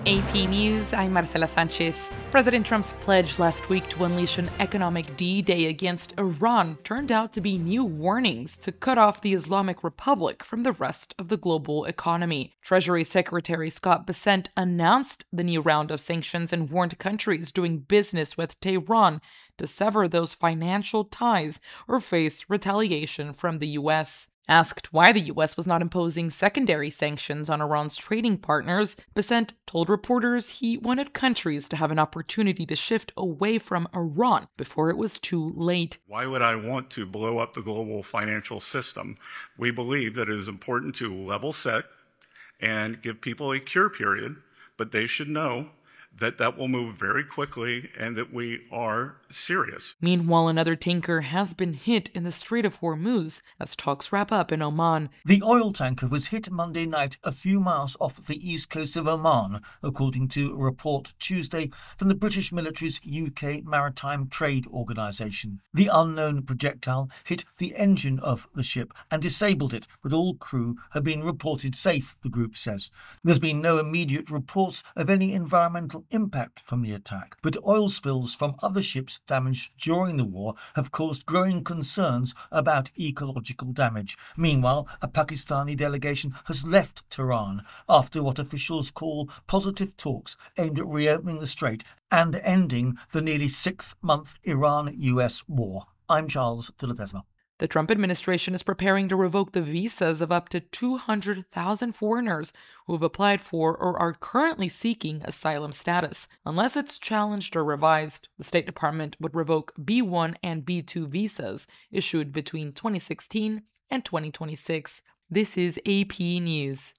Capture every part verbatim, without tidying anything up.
A P News, I'm Marcela Sanchez. President Trump's pledge last week to unleash an economic D-Day against Iran turned out to be new warnings to cut off the Islamic Republic from the rest of the global economy. Treasury Secretary Scott Bessent announced the new round of sanctions and warned countries doing business with Tehran to sever those financial ties or face retaliation from the U S. Asked why the U S was not imposing secondary sanctions on Iran's trading partners, Bessent told reporters he wanted countries to have an opportunity to shift away from Iran before it was too late. Why would I want to blow up the global financial system? We believe that it is important to level set and give people a cure period, but they should know that that will move very quickly and that we are serious. Meanwhile, another tanker has been hit in the Strait of Hormuz as talks wrap up in Oman. The oil tanker was hit Monday night a few miles off the east coast of Oman, according to a report Tuesday from the British military's U K Maritime Trade Organisation. The unknown projectile hit the engine of the ship and disabled it, but all crew have been reported safe, the group says. There's been no immediate reports of any environmental impact from the attack, but oil spills from other ships damaged during the war have caused growing concerns about ecological damage. Meanwhile, a Pakistani delegation has left Tehran after what officials call positive talks aimed at reopening the strait and ending the nearly six-month Iran-U S war. I'm Charles de Ledesma. The Trump administration is preparing to revoke the visas of up to two hundred thousand foreigners who have applied for or are currently seeking asylum status. Unless it's challenged or revised, the State Department would revoke B one and B two visas issued between twenty sixteen and twenty twenty-six. This is A P News.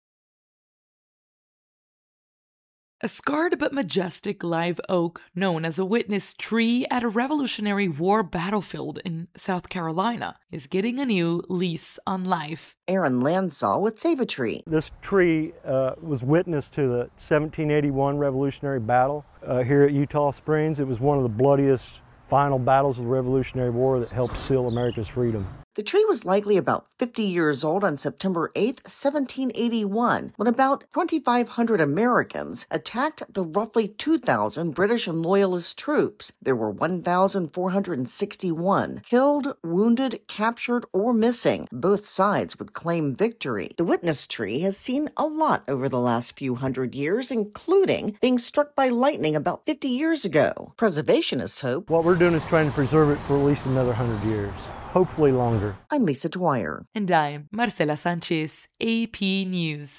A scarred but majestic live oak known as a witness tree at a Revolutionary War battlefield in South Carolina is getting a new lease on life. Aaron Landsaw with Save a Tree. This tree uh, was witness to the seventeen eighty-one Revolutionary Battle uh, here at Eutaw Springs. It was one of the bloodiest final battles of the Revolutionary War that helped seal America's freedom. The tree was likely about fifty years old on September eighth, seventeen eighty-one, when about twenty-five hundred Americans attacked the roughly two thousand British and Loyalist troops. There were one thousand four hundred sixty-one killed, wounded, captured, or missing. Both sides would claim victory. The witness tree has seen a lot over the last few hundred years, including being struck by lightning about fifty years ago. Preservationists hope. What we're doing is trying to preserve it for at least another hundred years. Hopefully longer. I'm Lisa Dwyer. And I'm Marcela Sanchez, A P News.